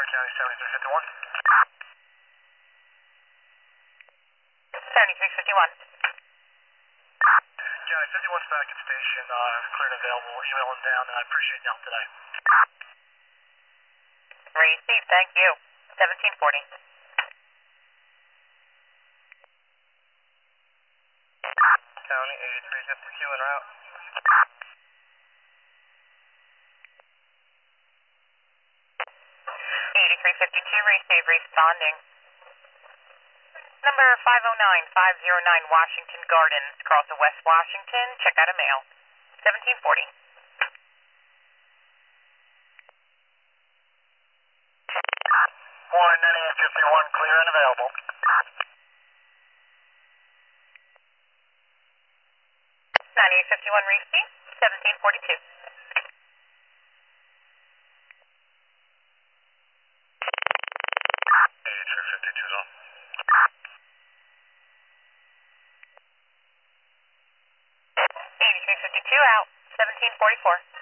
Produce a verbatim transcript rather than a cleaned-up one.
County seventy-three fifty-one. seventy-three fifty-one. County fifty-one's back at station, uh, clear and available. Emailing down, and I appreciate the help today. Received, thank you. seventeen forty. County eighty-three fifty-two en route. eighty-three fifty-two, receive, responding. Number five oh nine five oh nine Washington Gardens, across the West Washington. Check out a mail. seventeen forty. One ninety-eight fifty-one, clear and available. ninety-eight fifty-one, receive. seventeen forty-two. eighty-three fifty-two zone. eighty-three fifty-two out. seventeen forty-four.